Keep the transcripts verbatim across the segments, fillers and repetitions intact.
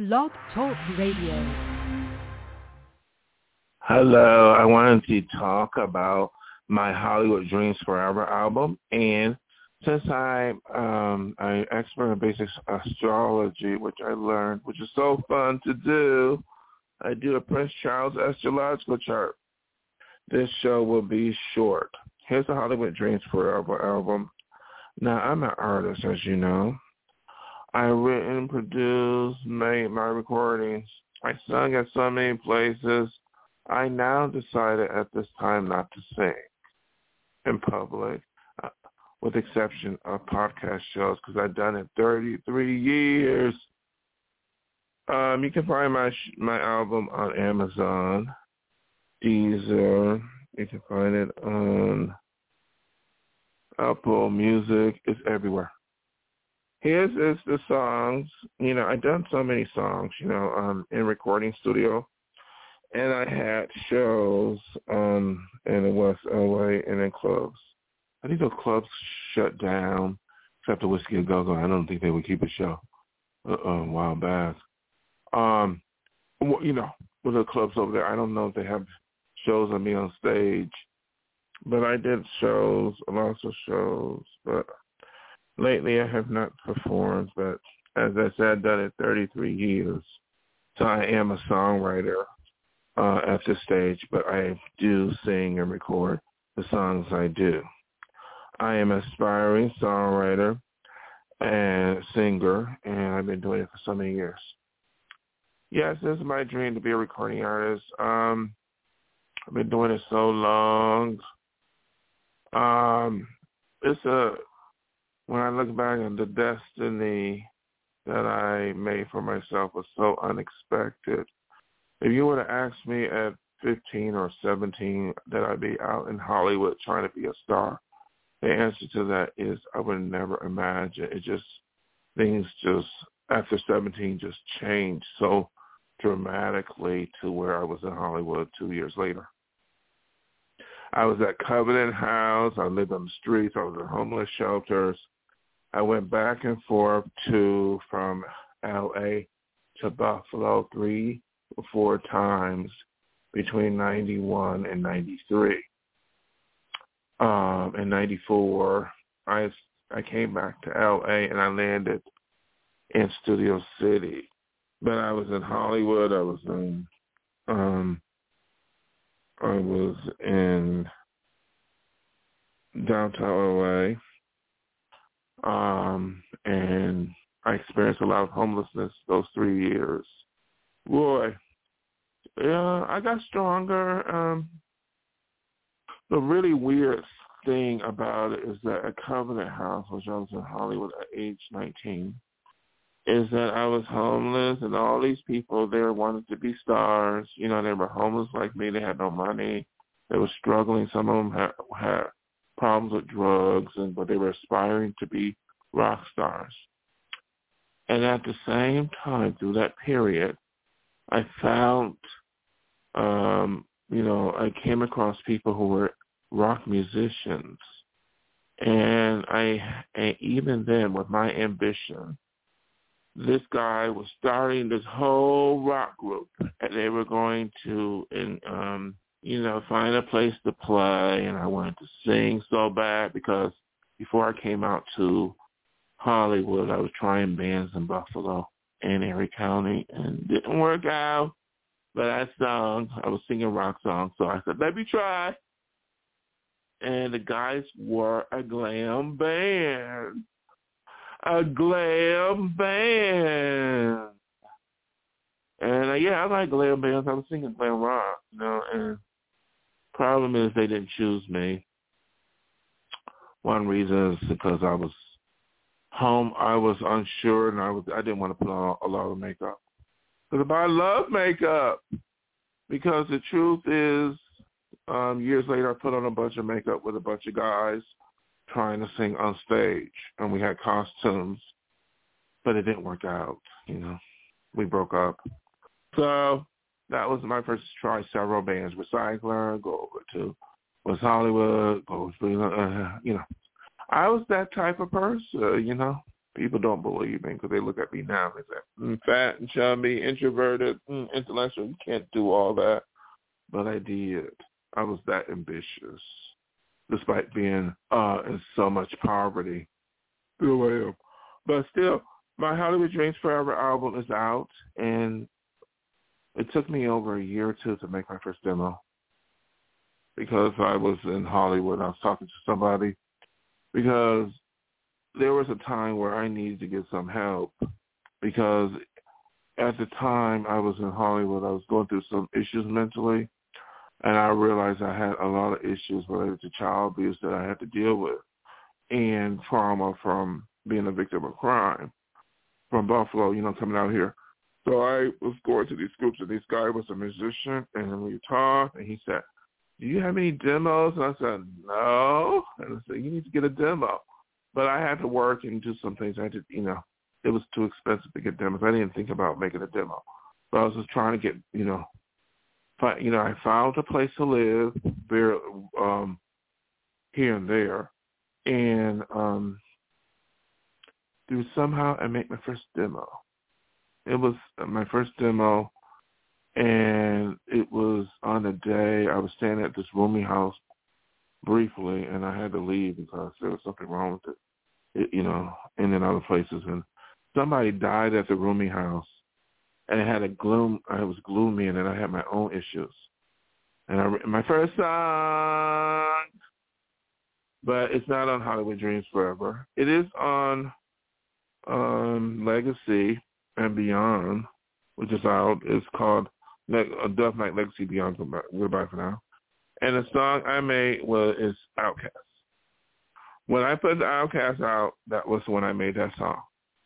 Blog Talk Radio. Hello, I wanted to talk about my Hollywood Dreams Forever album, and since I um I expert in basic astrology, which I learned, which is so fun to do, I do a Prince Charles astrological chart. This show will be short. Here's the Hollywood Dreams Forever album. Now, I'm an artist, as you know. I've written, produced, made my recordings. I sung at so many places. I now decided at this time not to sing in public, uh, with exception of podcast shows, because I've done it thirty-three years. Um, you can find my sh- my album on Amazon, Deezer. You can find it on Apple Music. It's everywhere. Here's is the songs. You know, I've done so many songs, you know, um, in recording studio. And I had shows um, in the West L A and in clubs. I think those clubs shut down, except the Whiskey a Go-Go. I don't think they would keep a show. Uh-uh, a while back. Um, well, you know, with the clubs over there, I don't know if they have shows of me on stage. But I did shows, lots of shows. But lately I have not performed. But as I said, I've done it thirty-three years. So I am a songwriter. Uh, at this stage, but I do sing and record the songs I do. I am an aspiring songwriter and singer, and I've been doing it for so many years. Yes, this is my dream to be a recording artist. Um, I've been doing it so long. Um, it's a, when I look back on the destiny that I made for myself was so unexpected. If you would have asked me at fifteen or seventeen that I'd be out in Hollywood trying to be a star, the answer to that is I would never imagine. It just, things just, after seventeen, just changed so dramatically to where I was in Hollywood two years later. I was at Covenant House. I lived on the streets. I was in homeless shelters. I went back and forth to, from L A to Buffalo three four times between ninety-one and ninety-three. Um, in ninety-four, I I came back to L A and I landed in Studio City. But I was in Hollywood. I was in um, I was in downtown L A, um, and I experienced a lot of homelessness those three years. Boy, yeah, I got stronger. Um, the really weird thing about it is that at Covenant House, which I was in Hollywood at age nineteen, is that I was homeless, and all these people there wanted to be stars. You know, they were homeless like me. They had no money. They were struggling. Some of them had, had problems with drugs, and but they were aspiring to be rock stars. And at the same time, through that period, I found, um, you know, I came across people who were rock musicians. And I, and even then, with my ambition, this guy was starting this whole rock group. And they were going to, and, um, you know, find a place to play. And I wanted to sing so bad because before I came out to Hollywood, I was trying bands in Buffalo and Erie County, and didn't work out. But I sung, I was singing rock songs, so I said, let me try. And the guys were a glam band. A glam band. And uh, yeah, I like glam bands. I was singing glam rock, you know, and problem is they didn't choose me. One reason is because I was home, I was unsure, and I was I didn't want to put on a lot of makeup. Because I love makeup. Because the truth is, um, years later, I put on a bunch of makeup with a bunch of guys trying to sing on stage, and we had costumes, but it didn't work out. You know, we broke up. So that was my first try. Several bands, Recycler, go over to West Hollywood, go over to, uh, you know. I was that type of person, you know. People don't believe me because they look at me now and they say, mm, fat and chubby, introverted, mm, intellectual. You can't do all that. But I did. I was that ambitious, despite being uh, in so much poverty. Still am. But still, my Hollywood Dreams Forever album is out, and it took me over a year or two to make my first demo because I was in Hollywood. I was talking to somebody because there was a time where I needed to get some help because at the time I was in Hollywood, I was going through some issues mentally, and I realized I had a lot of issues related to child abuse that I had to deal with and trauma from being a victim of crime from Buffalo, you know, coming out here. So I was going to these groups, and this guy was a musician, and we talked, and he said, do you have any demos? And I said, no. And I said, you need to get a demo. But I had to work and do some things. I did, you know, it was too expensive to get demos. I didn't think about making a demo. But I was just trying to get, you know, find, you know, I found a place to live there, um, here and there. And um, through somehow I made my first demo. It was my first demo, and it was on a day I was staying at this rooming house briefly, and I had to leave because there was something wrong with it, it you know, in and other places. And somebody died at the rooming house, and it had a gloom. I was gloomy, and then I had my own issues. And I, my first song, but it's not on Hollywood Dreams Forever. It is on um, Legacy and Beyond, which is out. It's called Death Night Legacy Beyond. Goodbye for now. And the song I made was is Outcast. When I put the Outcast out, that was when I made that song.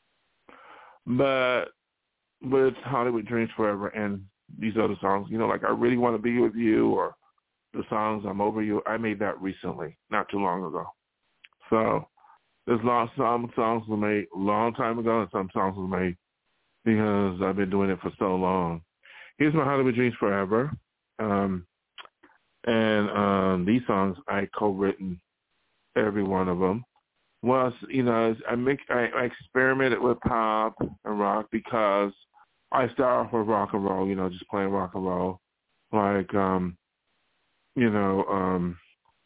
But with Hollywood Dreams Forever and these other songs, you know, like I Really Want to Be With You or the songs I'm Over You, I made that recently, not too long ago. So there's a lot of some songs were made a long time ago, and some songs were made because I've been doing it for so long. Here's my Hollywood Dreams Forever. Um, and um, these songs, I co-written every one of them. Well, you know, I, make, I, I experimented with pop and rock because I started off with rock and roll, you know, just playing rock and roll. Like, um, you know, um,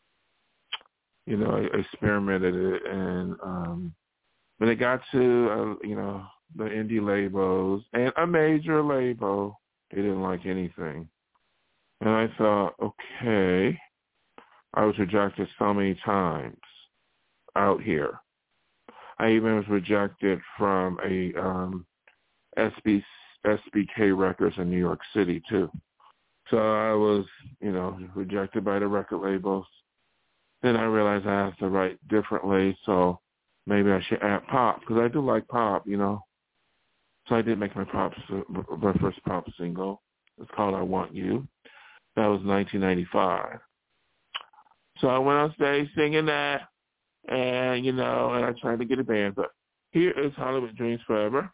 you know, I experimented it. And um, when it got to, uh, you know, the indie labels and a major label, they didn't like anything. And I thought, okay, I was rejected so many times out here. I even was rejected from a um, S B, S B K Records in New York City, too. So I was, you know, rejected by the record labels. Then I realized I have to write differently, so maybe I should add pop, because I do like pop, you know. So I did make my pop, my first pop single. It's called I Want You. That was nineteen ninety-five. So I went on stage singing that, and, you know, and I tried to get a band. But here is Hollywood Dreams Forever.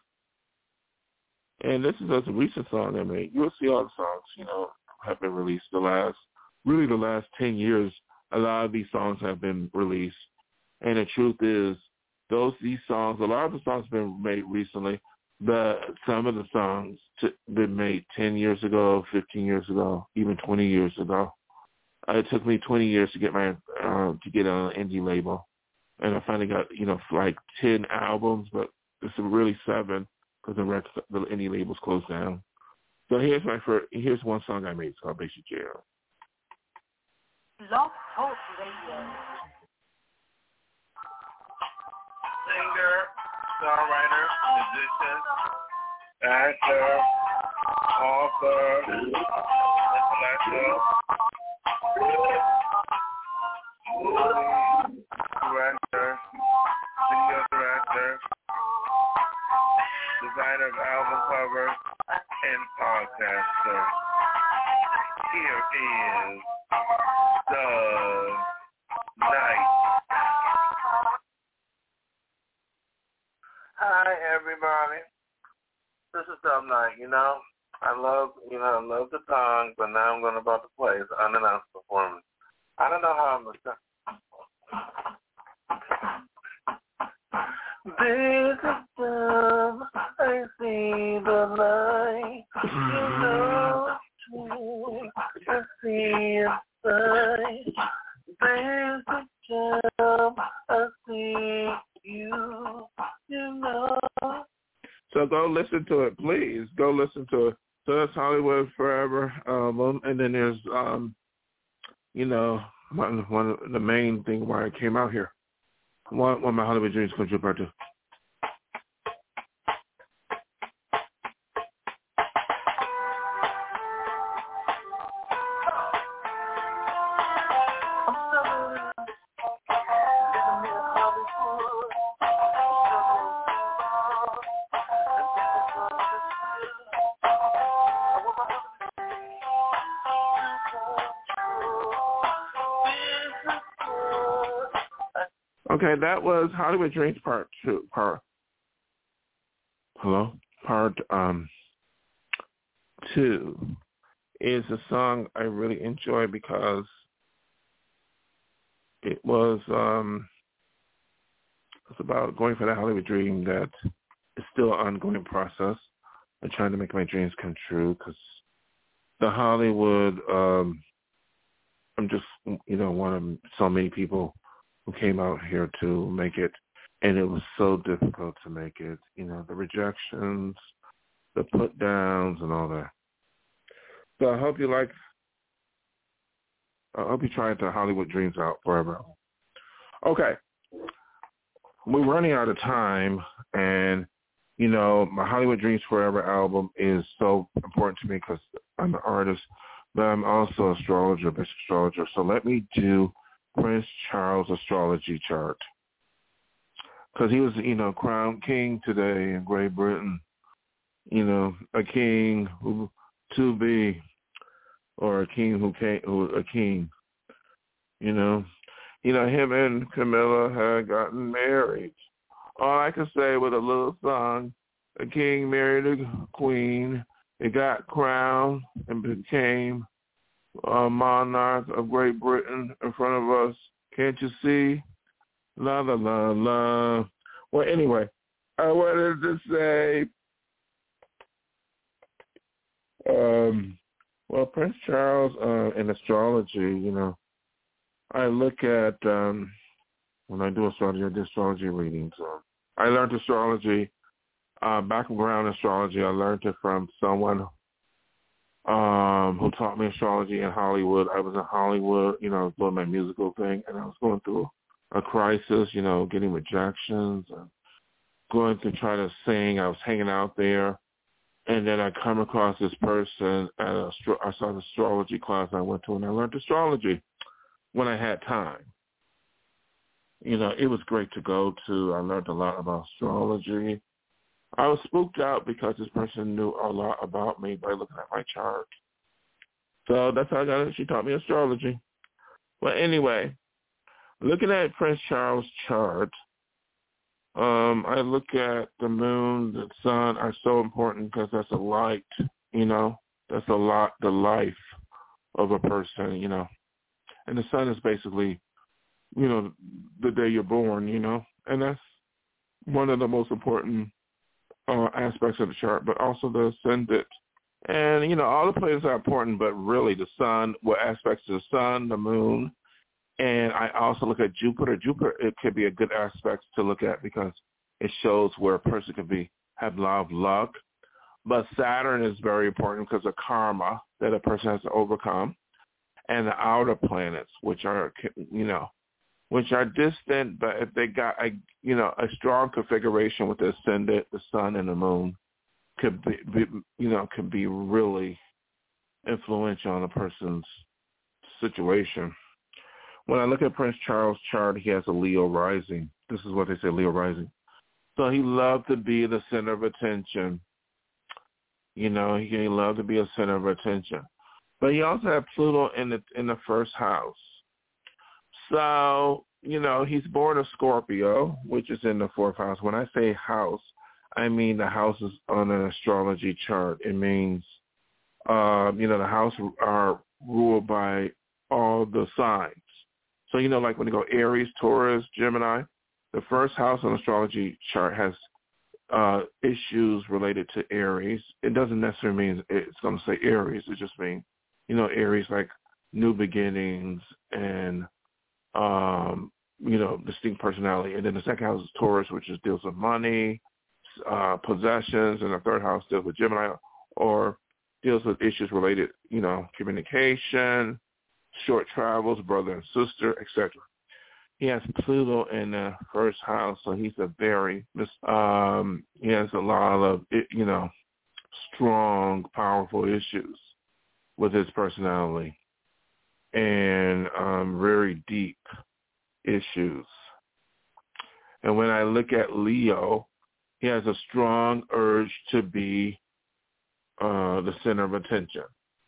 And this is a recent song I made. You'll see all the songs, you know, have been released the last, really the last ten years. A lot of these songs have been released. And the truth is, those, these songs, a lot of the songs have been made recently, but some of the songs t- been made ten years ago, fifteen years ago, even twenty years ago. Uh, it took me twenty years to get my, uh, to get on an indie label. And I finally got, you know, like ten albums, but it's really seven because the rest, the indie labels closed down. So here's my first, here's one song I made. It's called Basic Jail. Love Talk Radio. Singer, songwriter, musician, actor, author, intellectual, movie director, video director, designer of album covers, and podcaster. Here is Doug Knight. Hi, everybody. This is Doug Knight. You know, I love, you know, I love the song, but now I'm going about to play the unannounced performance. I don't know how I'm going to This is time I see the light. You know, I see inside. This is time I see you. You know. So go listen to it, please. Go listen to it. So that's Hollywood Forever album, and then there's, um, you know, one, one of the main thing why I came out here. One, one of my Hollywood dreams come true, part two. Okay, that was Hollywood Dreams Part Two. Part hello, Part um Two is a song I really enjoy because it was um it's about going for that Hollywood dream that is still an ongoing process and trying to make my dreams come true. Because the Hollywood, um, I'm just you know one of so many people who came out here to make it, and it was so difficult to make it. You know, the rejections, the put downs, and all that. So I hope you like. I hope you try the Hollywood Dreams Out Forever. Okay, we're running out of time, and you know my Hollywood Dreams Forever album is so important to me because I'm an artist, but I'm also an astrologer, basic astrologer. So let me do Prince Charles astrology chart, because he was, you know, crowned king today in Great Britain. You know, a king who to be, or a king who came, who a king. You know, you know, him and Camilla had gotten married. All I can say with a little song, a king married a queen. It got crowned and became a monarch of Great Britain in front of us. Can't you see? La, la, la, la. Well, anyway, I wanted to say, um, well, Prince Charles uh, in astrology, you know, I look at, um, when I do astrology, I do astrology readings. Uh, I learned astrology, uh, background astrology. I learned it from someone Um, who taught me astrology in Hollywood. I was in Hollywood, you know, doing my musical thing, and I was going through a crisis, you know, getting rejections, and going to try to sing. I was hanging out there, and then I come across this person at a, I saw the astrology class I went to, and I learned astrology when I had time. You know, it was great to go to. I learned a lot about astrology. I was spooked out because this person knew a lot about me by looking at my chart. So that's how I got it. She taught me astrology. But anyway, looking at Prince Charles' chart, um, I look at the moon, the sun are so important because that's a light, you know. That's a lot, the life of a person, you know. And the sun is basically, you know, the day you're born, you know. And that's one of the most important Uh, aspects of the chart, but also the ascendant. And, you know, all the planets are important, but really the sun, what aspects of the sun, the moon, and I also look at Jupiter. Jupiter, it could be a good aspect to look at because it shows where a person could be, have a lot of luck. But Saturn is very important because of karma that a person has to overcome. And the outer planets, which are, you know, which are distant, but if they got a, you know, a strong configuration with the ascendant, the sun, and the moon, could be, be you know, could be really influential on a person's situation. When I look at Prince Charles' chart, he has a Leo rising. This is what they say, Leo rising. So he loved to be the center of attention. You know, he, he loved to be a center of attention. But he also had Pluto in the in the first house. So, you know, he's born a Scorpio, which is in the fourth house. When I say house, I mean the houses on an astrology chart. It means, uh, you know, the house are ruled by all the signs. So, you know, like when you go Aries, Taurus, Gemini, The first house on astrology chart has uh, issues related to Aries. It doesn't necessarily mean it's going to say Aries. It just means, you know, Aries like new beginnings and, um, you know, distinct personality. And then the second house is Taurus, which is deals with money, uh, possessions, and the third house deals with Gemini or deals with issues related, you know, communication, short travels, brother and sister, et cetera. He has Pluto in the first house, so he's a very, um, he has a lot of, you know, strong, powerful issues with his personality and um, very deep issues. And when I look at Leo, he has a strong urge to be uh, the center of attention.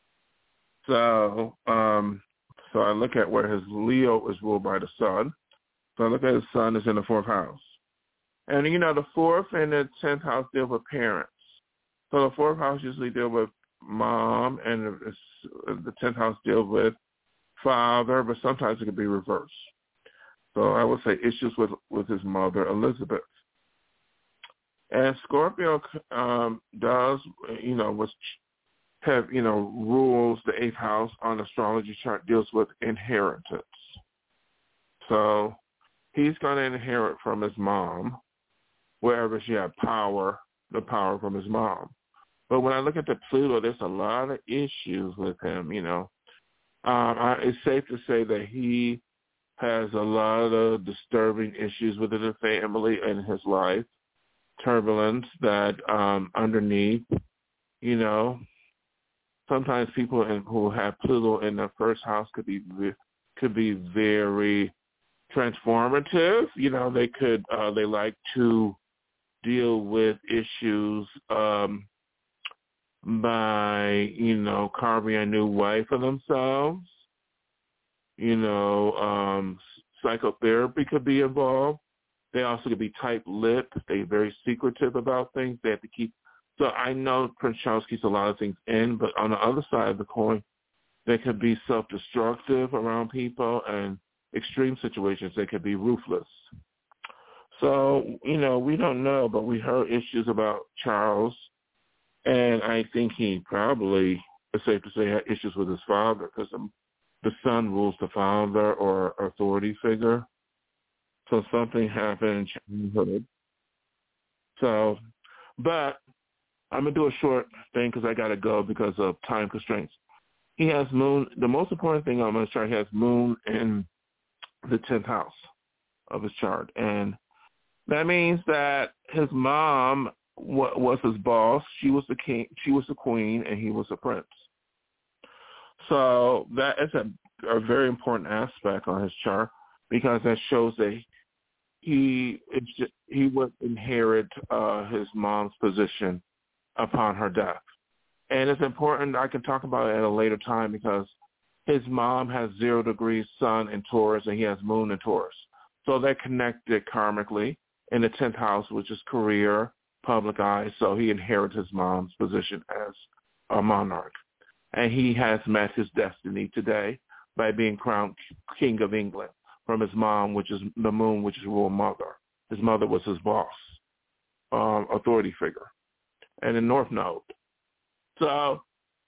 So, um, so I look at where his Leo is ruled by the sun. So I look at his sun is in the fourth house. And, you know, the fourth and the tenth house deal with parents. So the fourth house usually deal with mom, and the tenth house deal with father, but sometimes it can be reversed. So I would say issues with, with his mother, Elizabeth. And Scorpio um, does, you know, was have, you know, rules the eighth house on the astrology chart, deals with inheritance. So he's going to inherit from his mom, wherever she had power, the power from his mom. But when I look at the Pluto, there's a lot of issues with him, you know. Um, I, it's safe to say that he has a lot of disturbing issues within the family and his life, turbulence that um, underneath, you know, sometimes people in, who have Pluto in the first house could be could be very transformative. You know, they could uh, they like to deal with issues um, by, you know, carving a new way for themselves. You know, um, psychotherapy could be involved. They also could be tight-lipped. They're very secretive about things. They have to keep. So I know Prince Charles keeps a lot of things in, but on the other side of the coin, they could be self-destructive around people, and extreme situations, they could be ruthless. So, you know, we don't know, but we heard issues about Charles, and I think he probably, it's safe to say, had issues with his father, because the son rules the father or authority figure. So something happened in childhood. So, but I'm going to do a short thing because I got to go because of time constraints. He has moon. The most important thing on his chart, he has moon in the tenth house of his chart. And that means that his mom was his boss. She was the king. She was the queen, and he was the prince. So that is a, a very important aspect on his chart because that shows that he it's just, he would inherit uh, his mom's position upon her death. And it's important, I can talk about it at a later time because his mom has zero degrees sun in Taurus and he has moon in Taurus. So they're connected karmically in the tenth house, which is career, public eye. So he inherits his mom's position as a monarch. And he has met his destiny today by being crowned King of England from his mom, which is the moon, which is royal mother. His mother was his boss, um, authority figure, and the North Node. So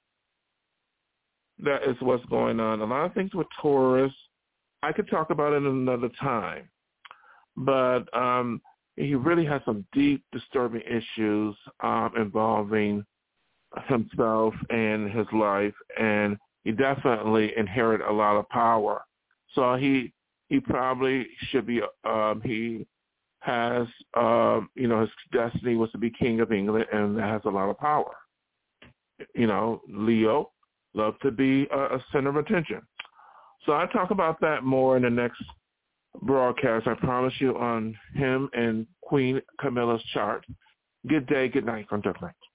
that is what's going on. A lot of things with Taurus, I could talk about it another time, but um, he really has some deep, disturbing issues um, involving himself and his life, and he definitely inherited a lot of power. So he he probably should be, um, he has, um, you know, his destiny was to be King of England, and that has a lot of power. You know, Leo loved to be a, a center of attention. So I talk about that more in the next broadcast, I promise you, on him and Queen Camilla's chart. Good day, good night from Dirk Knight.